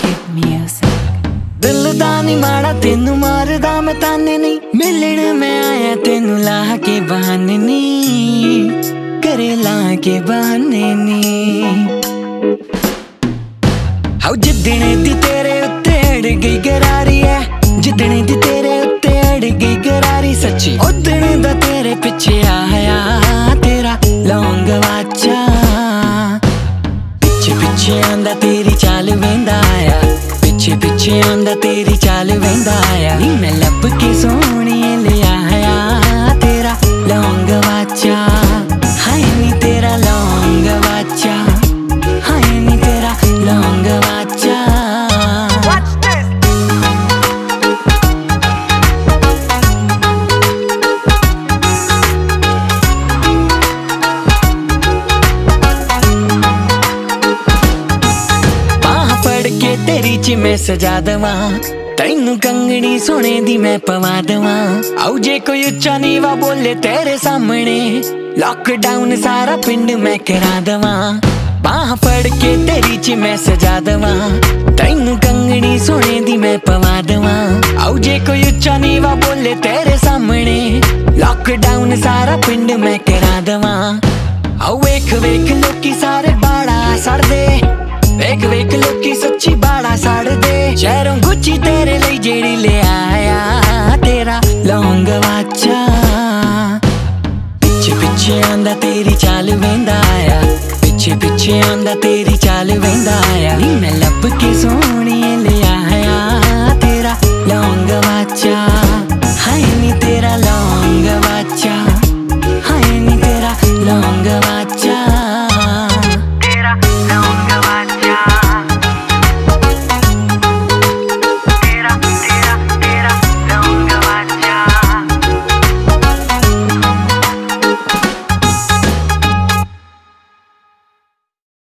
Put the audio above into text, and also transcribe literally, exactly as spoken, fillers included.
दिल दा नी माड़ा तेनू मारदा मैं ताने नी, मिलण मैं आया तेनू ला के बहाने नी, करे ला के बहाने नी। हाउ जिद्दने दी तेरे उत्ते अड़ गई गरारी है, जिद्दने दी तेरे उत्ते अड़ गई गरारी सच्ची, उद्दने दा तेरे पिछे आया तेरा लौंग वाचा, पिछे पिछे आंदा तेरी चाल वेंदा आया, पिछे पिछे आंदा तेरी चाल वेंदा आया, नी मैं लब के सोहणिए ले आया तेरा लौंग वाचा, हाय नी तेरा लौंग वाचा, हाय नी तेरा लौंग वाचा। तेरी च मैं सजा दवा, तैनू कंगनी सोने दी मैं पवा दवा, आउ जे कोई उच्चा नीवा बोले तेरे सामने, लॉकडाउन सारा पिंड मैं करा दवा, बाह फड़ के तेरी च मैं सजा दवा, तैनू कंगनी सोने दी मैं पवा दवा, आउ जे कोई उच्चा नीवा बोले तेरे सामने, लॉकडाउन सारा पिंड मैं करा दवा। आउ वेख वेख लोकी सारे बाड़ा सड़ दे, वेख वेख लोकी सच्ची बाड़ा साड़ दे, शहरों गुच्ची तेरे लिए जेड़ी ले आया तेरा लौंग वाचा, पिछे पिछे आंदा तेरी चाल वेंदा आया, पिछे पिछे आंदा तेरी चाल वेंदा आया, नी मैं लब के सोहणिए ले आया तेरा लौंग वाचा।